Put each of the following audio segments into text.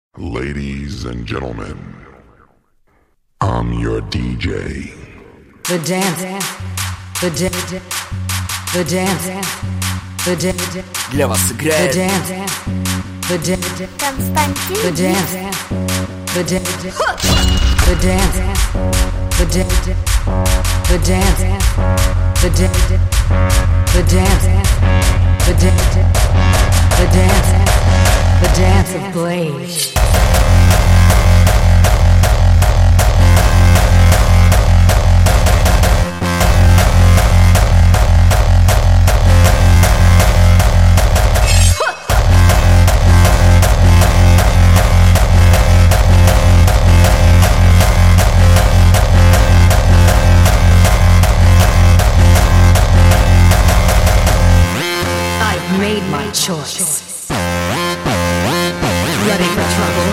Ladies and gentlemen, I'm your DJ. The dance, the dance, the dance, the dance. Для вас играет The dance, the dance, Константин. the dance, the dance, the dance, the dance, the dance, the dance, the dance, the dance, the dance, the dance of Blaze. Made my choice. Ready for trouble?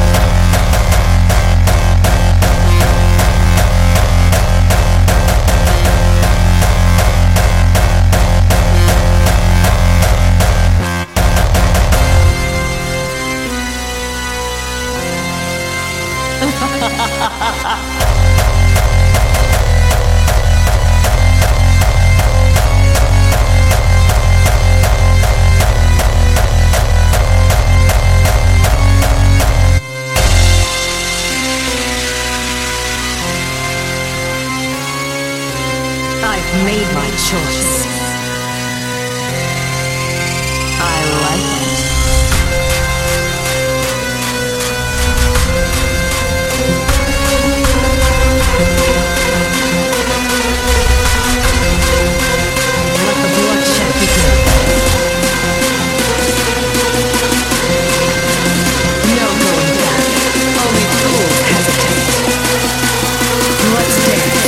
I've made my choice. I like it. Let the bloodshed begin. No going back. Only fools hesitate. Let's dance.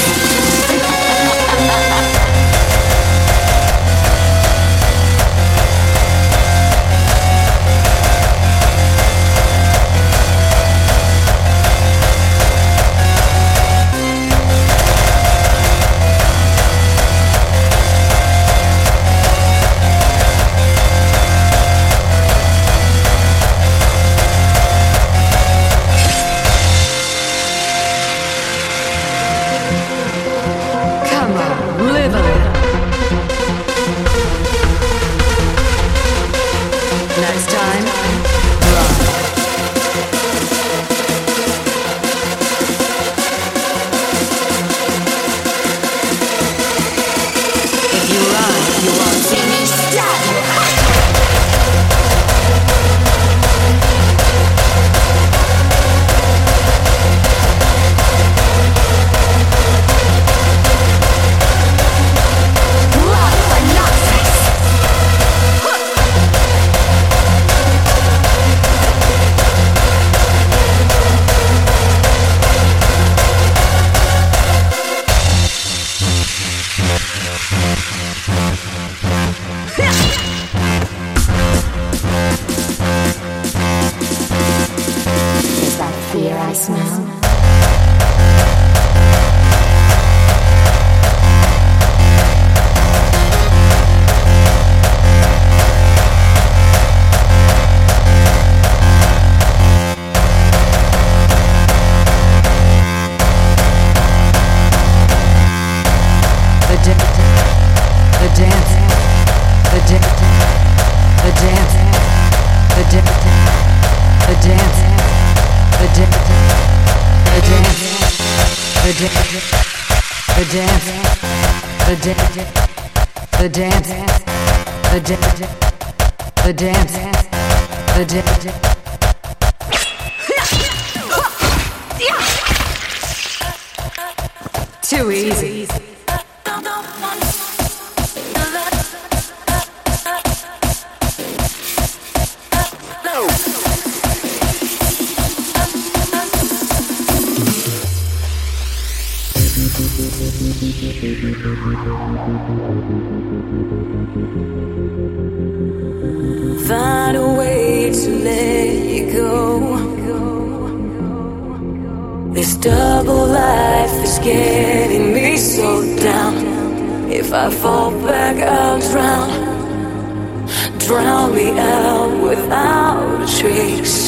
Come on, live a little. Next time, run. If you run, you won't see me stab you. Blood for Nazis! Is that fear I smell? The dance, the dance, the dance, the dance, the dance, the dance, the dance, the dance, the dance, the dance, the dance, the dance, the dance, the dance. Too easy. Find a way to let you go. This double life is getting me so down. If I fall back, I'll drown. drown me out without a trace.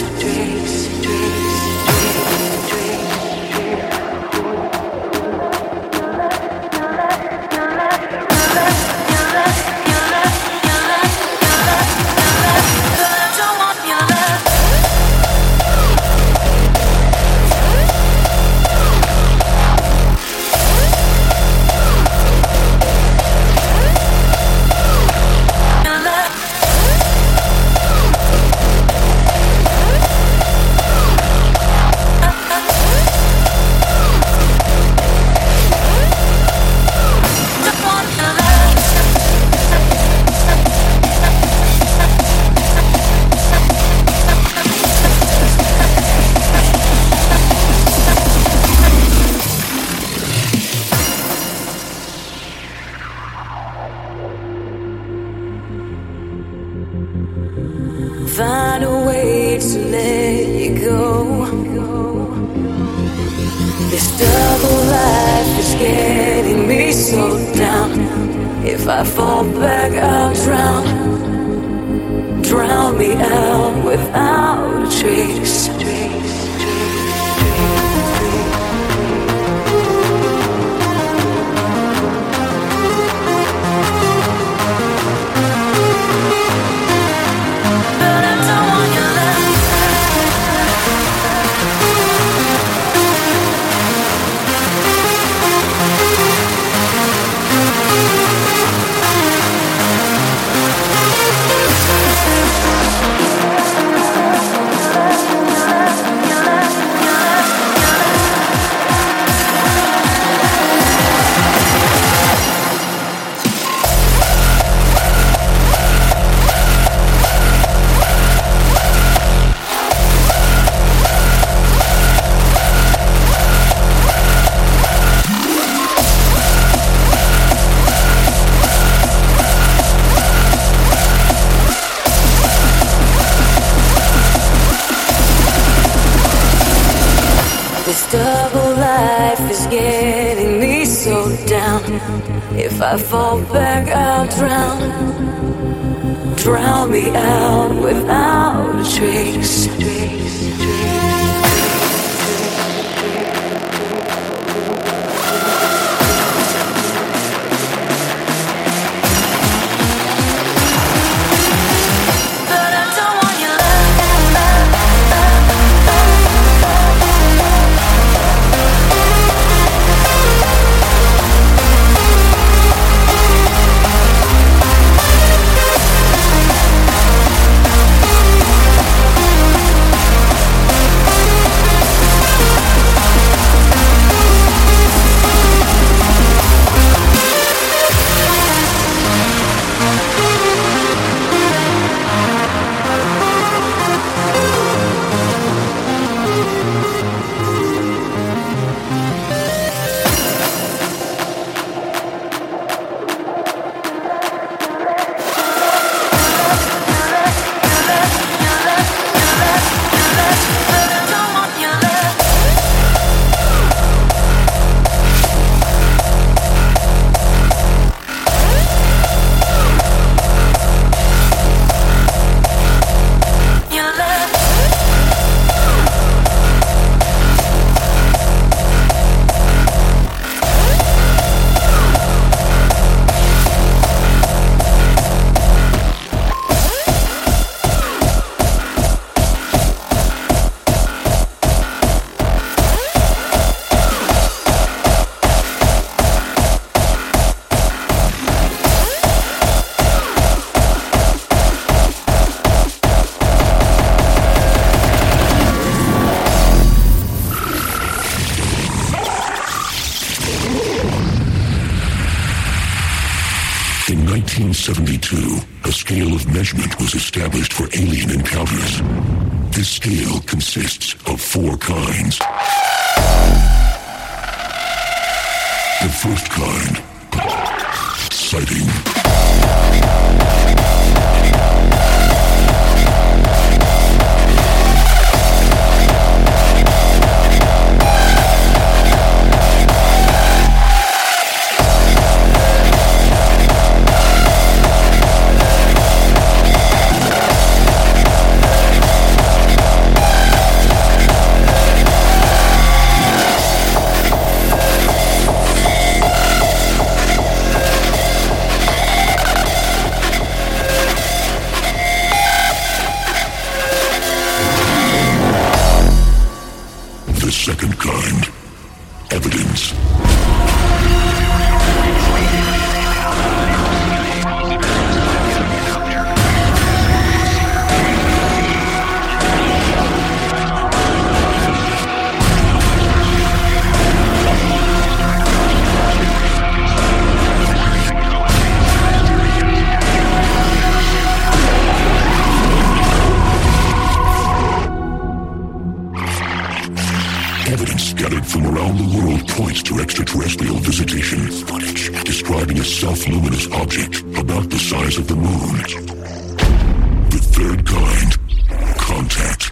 Find a way to let you go. This double life is getting me so down. If I fall back, I'll drown. Drown me out without a trace. This double life is getting me so down. If I fall back, I'll drown. Drown me out without a trace. In 1972, a scale of measurement was established for alien encounters. This scale consists of 4 kinds. The first kind, sighting. from around the world points to extraterrestrial visitation footage describing a self-luminous object about the size of the moon. The third kind, contact.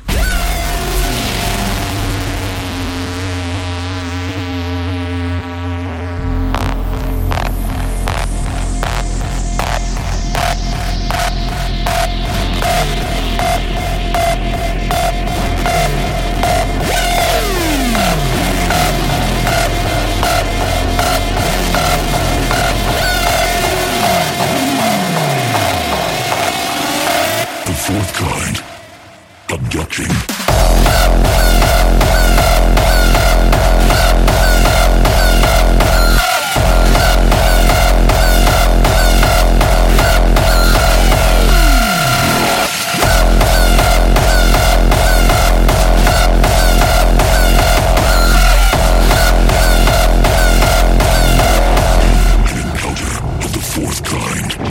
Fourth kind, abduction. An encounter of the fourth kind.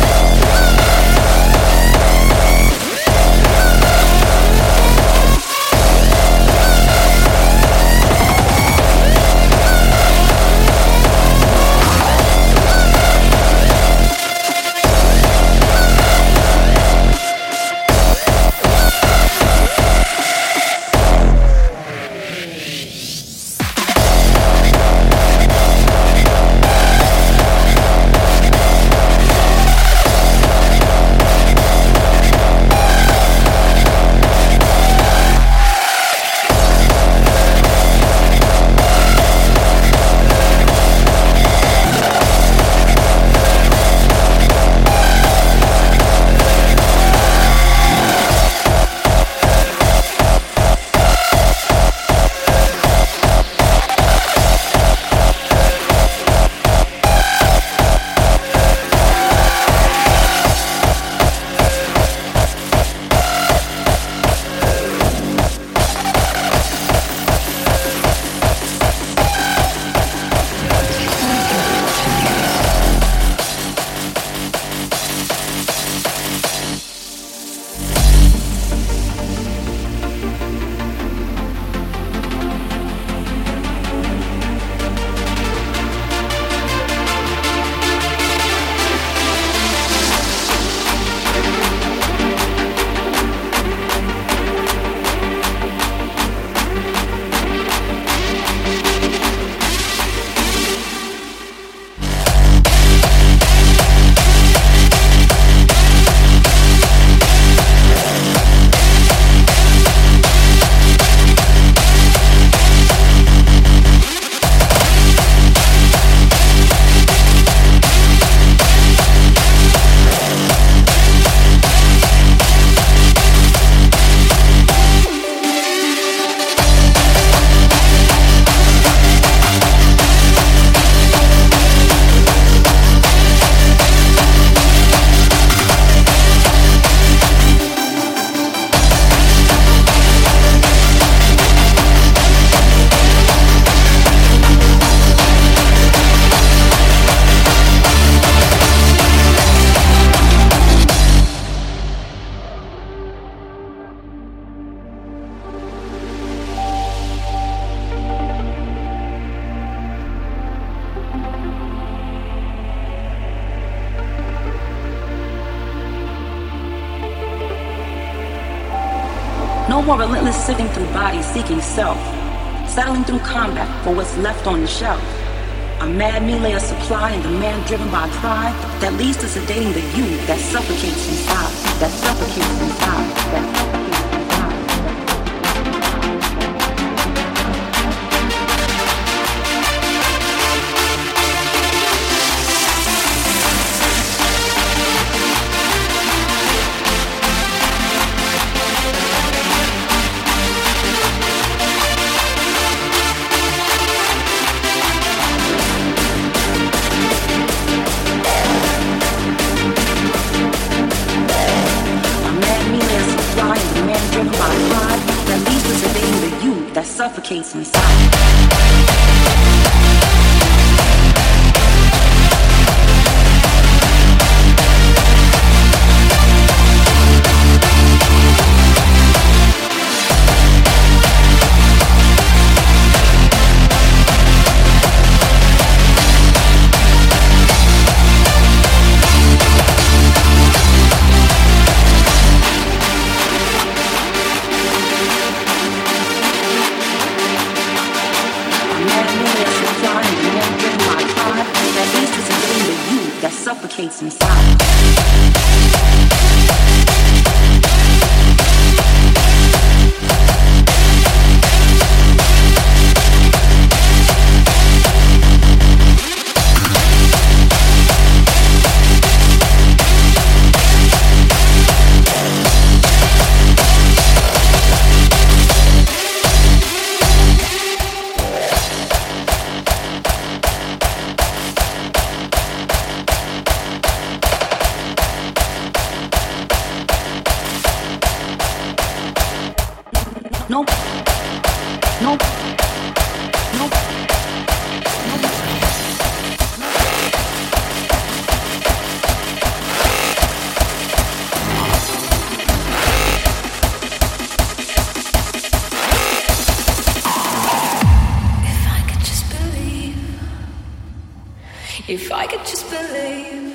No more relentless sifting through bodies seeking self, settling through combat for what's left on the shelf. A mad melee of supply and demand driven by pride that leads to sedating the you that suffocates inside, that suffocates inside, that suffocates inside. That suffocates inside. Nope. Nope. Nope. If I could just believe.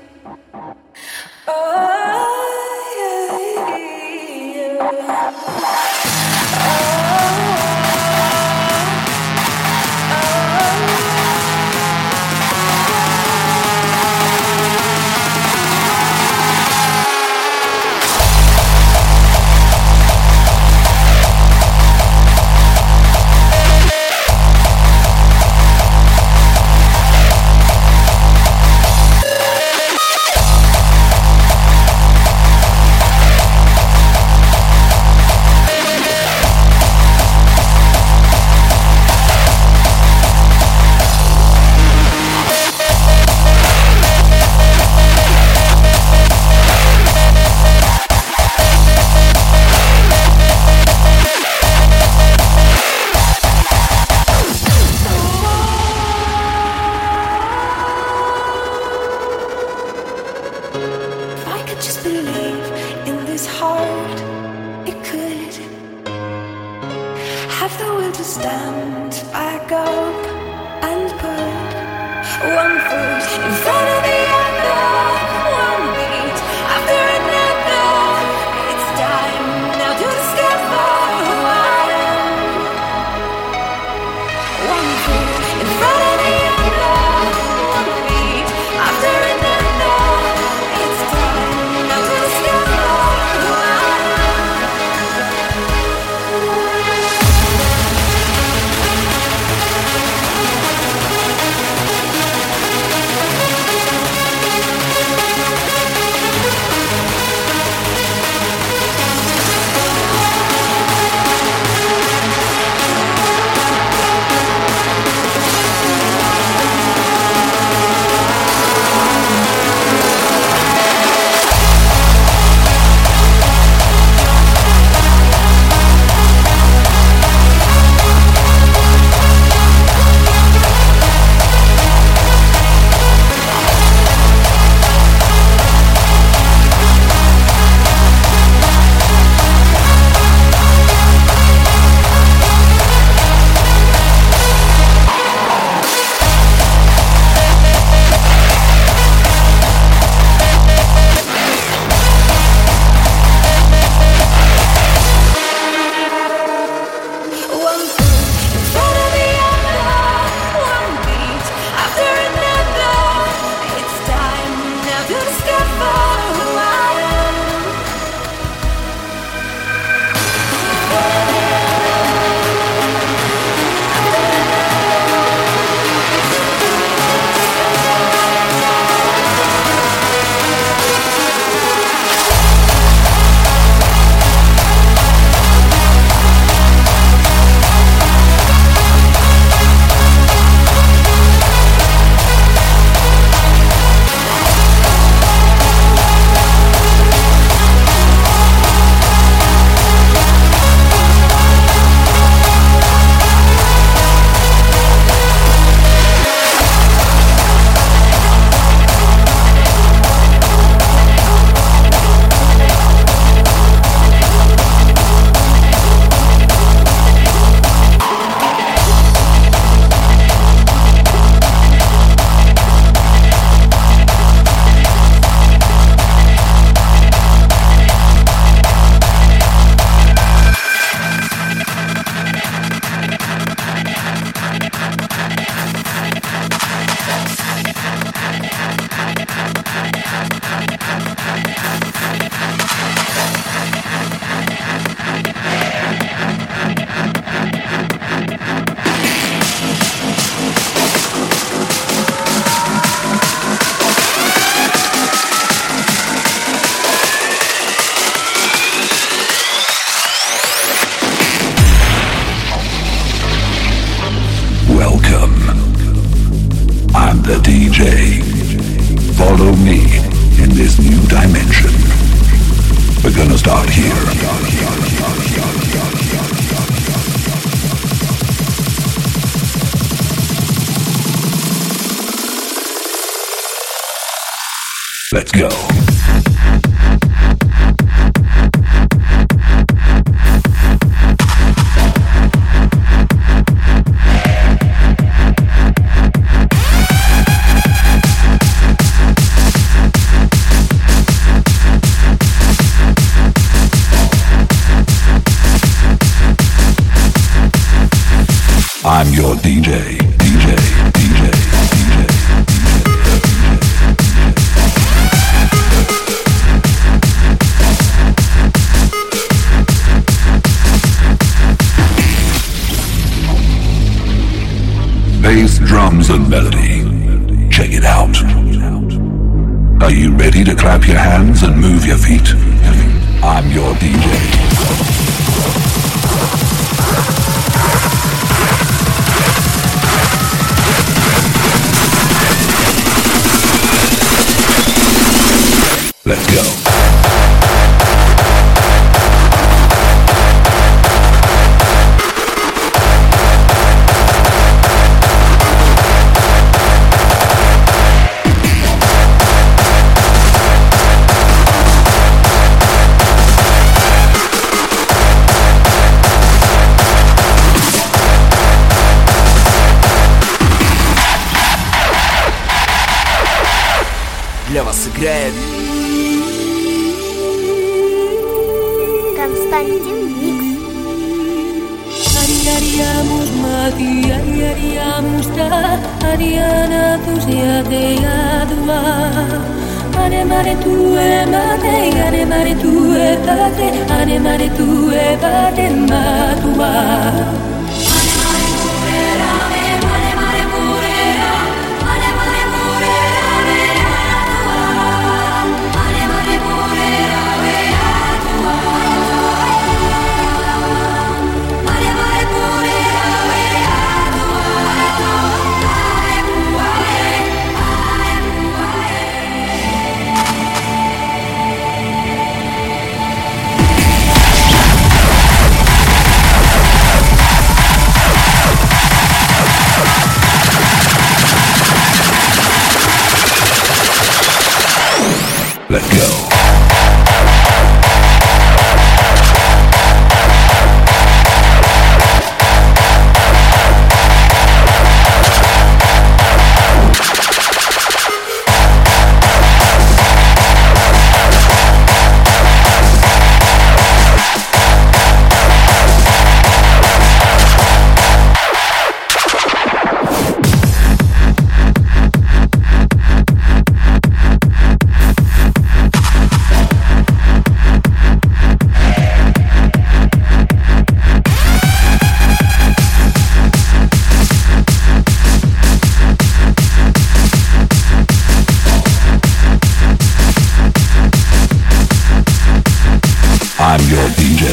the DJ. Follow me in this new dimension. We're gonna start here. Let's go. I'm your DJ, DJ, DJ, DJ. Bass, drums, and melody. Check it out. Are you ready to clap your hands and move your feet? I'm your DJ. Let's go. Для вас играет Константин Микс. Haríamos mati, haríamos ta, haríana tusia de adua. Anemare tu e mate, anemare tu e tate, anemare tu e tate matua. Let's go. I'm your DJ.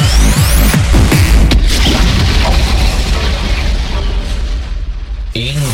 In